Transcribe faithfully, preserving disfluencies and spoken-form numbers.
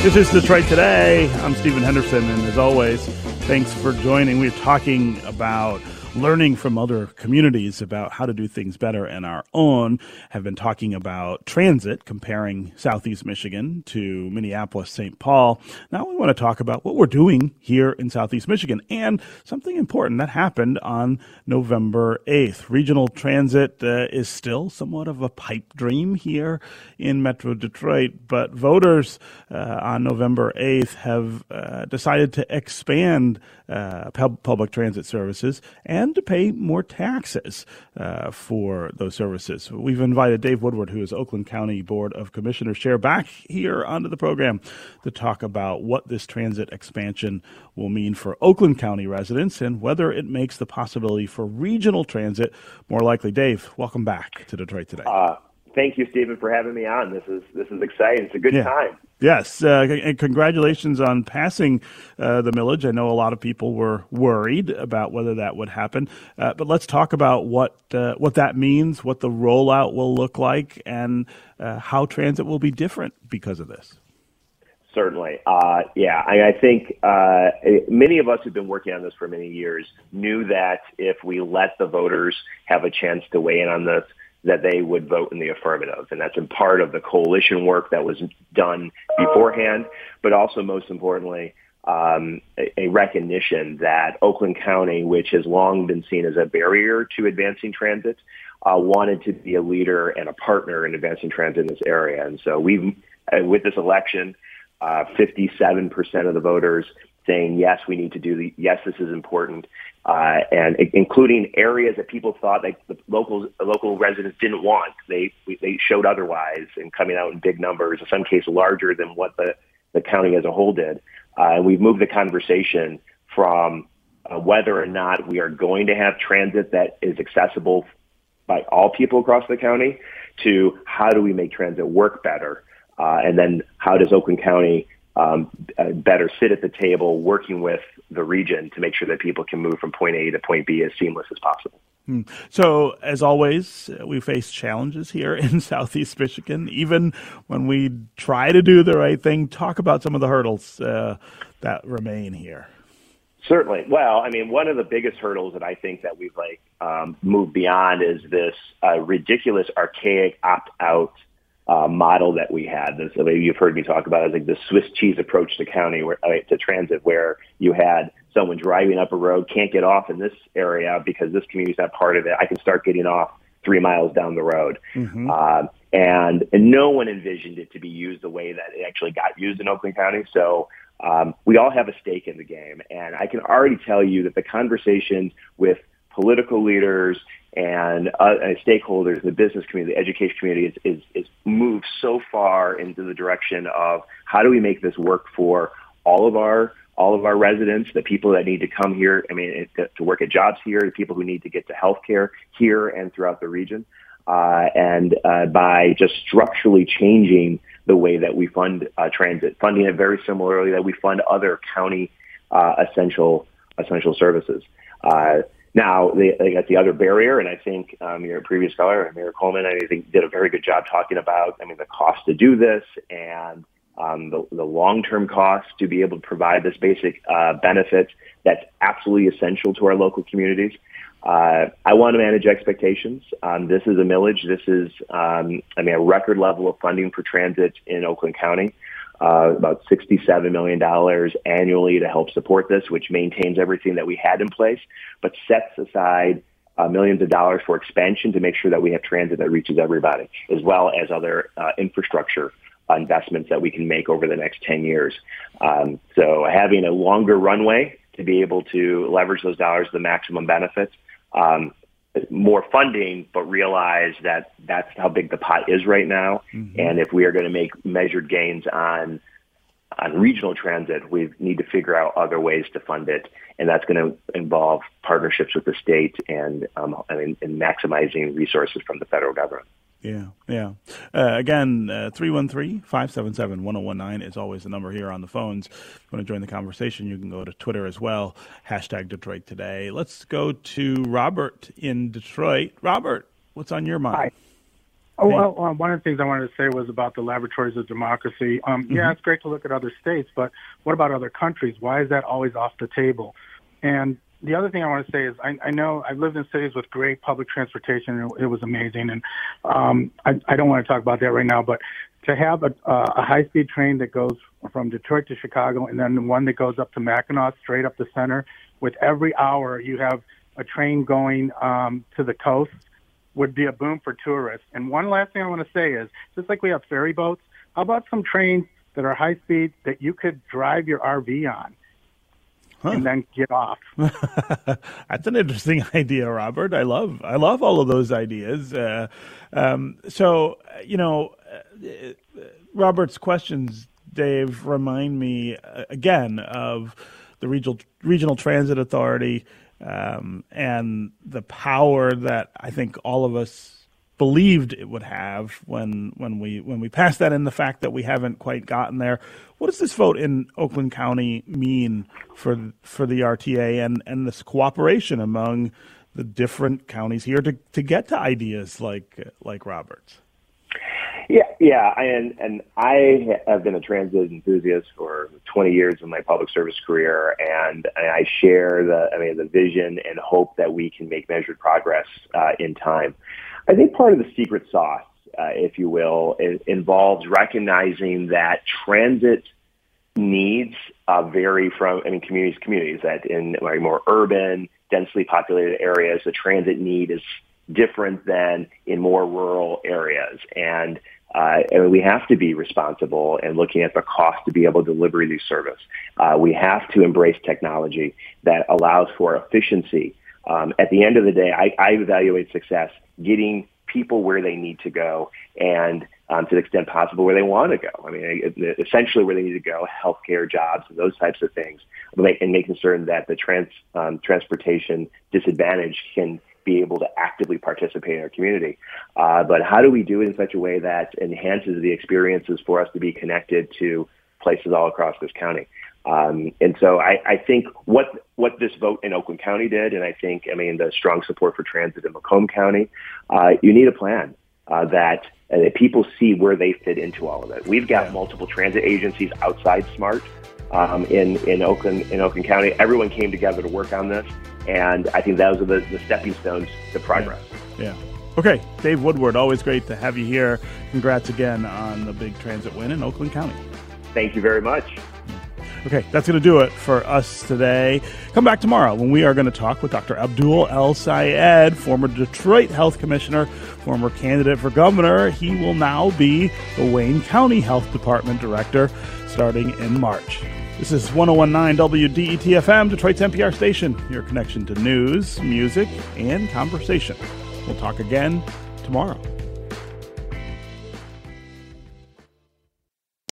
This is Detroit Today. I'm Stephen Henderson, and as always, thanks for joining. We're talking about learning from other communities about how to do things better in our own. Have been talking about transit, comparing Southeast Michigan to Minneapolis, Saint Paul. Now we want to talk about what we're doing here in Southeast Michigan and something important that happened on November eighth. Regional transit uh, is still somewhat of a pipe dream here in Metro Detroit, but voters uh, on November eighth have uh, decided to expand uh, pub- public transit services and to pay more taxes uh, for those services. We've invited Dave Woodward, who is Oakland County Board of Commissioners Chair, back here onto the program to talk about what this transit expansion will mean for Oakland County residents and whether it makes the possibility for regional transit more likely. Dave, welcome back to Detroit Today. Uh, thank you, Stephen, for having me on. This is this is exciting. It's a good yeah. time. Yes, uh, and congratulations on passing uh, the millage. I know a lot of people were worried about whether that would happen, uh, but let's talk about what uh, what that means, what the rollout will look like, and uh, how transit will be different because of this. Certainly. Uh, yeah, I, I think uh, many of us who've been working on this for many years knew that if we let the voters have a chance to weigh in on this, that they would vote in the affirmative. And that's in part of the coalition work that was done beforehand, but also most importantly, um, a, a recognition that Oakland County, which has long been seen as a barrier to advancing transit, uh, wanted to be a leader and a partner in advancing transit in this area. And so we've, uh, with this election, uh, fifty-seven percent of the voters saying, yes, we need to do the, yes, this is important. Uh, and including areas that people thought that the local local residents didn't want. They they showed otherwise and coming out in big numbers, in some cases larger than what the, the county as a whole did. Uh, and we've moved the conversation from uh, whether or not we are going to have transit that is accessible by all people across the county to how do we make transit work better? Uh, and then how does Oakland County Um, uh, better sit at the table working with the region to make sure that people can move from point A to point B as seamless as possible. Hmm. So, as always, uh, we face challenges here in Southeast Michigan, even when we try to do the right thing. Talk about some of the hurdles uh, that remain here. Certainly. Well, I mean, one of the biggest hurdles that I think that we've like um, moved beyond is this uh, ridiculous, archaic opt-out Uh, model that we had. This, you've heard me talk about it, like the Swiss cheese approach to county, where, uh, to transit, where you had someone driving up a road, can't get off in this area because this community's not part of it. I can start getting off three miles down the road. Mm-hmm. Uh, and, and no one envisioned it to be used the way that it actually got used in Oakland County. So um, we all have a stake in the game. And I can already tell you that the conversations with political leaders and uh, stakeholders, the business community, the education community, is, is, is moved so far into the direction of how do we make this work for all of our all of our residents, the people that need to come here, I mean, to, to work at jobs here, the people who need to get to healthcare here and throughout the region, uh, and uh, by just structurally changing the way that we fund uh, transit, funding it very similarly that we fund other county uh, essential essential services. Uh, Now, they, they got the other barrier, and I think um, your previous caller, Mayor Coleman, I think did a very good job talking about, I mean, the cost to do this and um, the, the long-term cost to be able to provide this basic uh, benefit that's absolutely essential to our local communities. Uh, I want to manage expectations. Um, this is a millage. This is, um, I mean, a record level of funding for transit in Oakland County. Uh, about sixty-seven million dollars annually to help support this, which maintains everything that we had in place, but sets aside uh, millions of dollars for expansion to make sure that we have transit that reaches everybody, as well as other uh, infrastructure investments that we can make over the next ten years. Um, so having a longer runway to be able to leverage those dollars to the maximum benefits, um, more funding, but realize that that's how big the pot is right now. Mm-hmm. And if we are going to make measured gains on on regional transit, we need to figure out other ways to fund it. And that's going to involve partnerships with the state and, um, and, and maximizing resources from the federal government. Yeah, yeah. Uh, again, uh, three one three, five seven seven, one oh one nine is always the number here on the phones. If you want to join the conversation, you can go to Twitter as well, hashtag Detroit Today. Let's go to Robert in Detroit. Robert, what's on your mind? Hi. Oh, well, uh, one of the things I wanted to say was about the laboratories of democracy. Um, mm-hmm. Yeah, it's great to look at other states, but what about other countries? Why is that always off the table? And the other thing I want to say is I, I know I've lived in cities with great public transportation, and it was amazing. And um, I, I don't want to talk about that right now, but to have a, a high-speed train that goes from Detroit to Chicago and then one that goes up to Mackinac, straight up the center, with every hour you have a train going um, to the coast, would be a boom for tourists. And one last thing I want to say is, just like we have ferry boats, how about some trains that are high-speed that you could drive your R V on? Huh. And then get off. That's an interesting idea, Robert. I love, I love all of those ideas. Uh, um, so, you know, uh, Robert's questions, Dave, remind me uh, again of the regional regional transit authority um, and the power that I think all of us believed it would have when when we when we passed that, and the fact that we haven't quite gotten there. What does this vote in Oakland County mean for for the R T A and, and this cooperation among the different counties here to, to get to ideas like like Robert's? Yeah, yeah, and and I have been a transit enthusiast for twenty years in my public service career, and I share the I mean the vision and hope that we can make measured progress uh, in time. I think part of the secret sauce, uh, if you will, is, involves recognizing that transit needs uh, vary from, I mean, communities to communities, that in like, more urban, densely populated areas, the transit need is different than in more rural areas. And, uh, and we have to be responsible and looking at the cost to be able to deliver these service. Uh, we have to embrace technology that allows for efficiency. Um, at the end of the day, I, I evaluate success getting people where they need to go and um, to the extent possible where they want to go. I mean, essentially where they need to go, healthcare, jobs, and those types of things, and making certain that the trans, um, transportation disadvantaged can be able to actively participate in our community. Uh, but how do we do it in such a way that enhances the experiences for us to be connected to places all across this county? Um, and so I, I think what what this vote in Oakland County did, and I think, I mean, the strong support for transit in Macomb County, uh, you need a plan uh, that, uh, that people see where they fit into all of it. We've got multiple transit agencies outside SMART um, in, in, Oakland, in Oakland County. Everyone came together to work on this, and I think those are the, the stepping stones to progress. Yeah. yeah. Okay, Dave Woodward, always great to have you here. Congrats again on the big transit win in Oakland County. Thank you very much. Okay, that's going to do it for us today. Come back tomorrow when we are going to talk with Doctor Abdul El-Sayed, former Detroit Health Commissioner, former candidate for governor. He will now be the Wayne County Health Department Director starting in March. This is one oh one point nine W D E T F M, Detroit's N P R station, your connection to news, music, and conversation. We'll talk again tomorrow.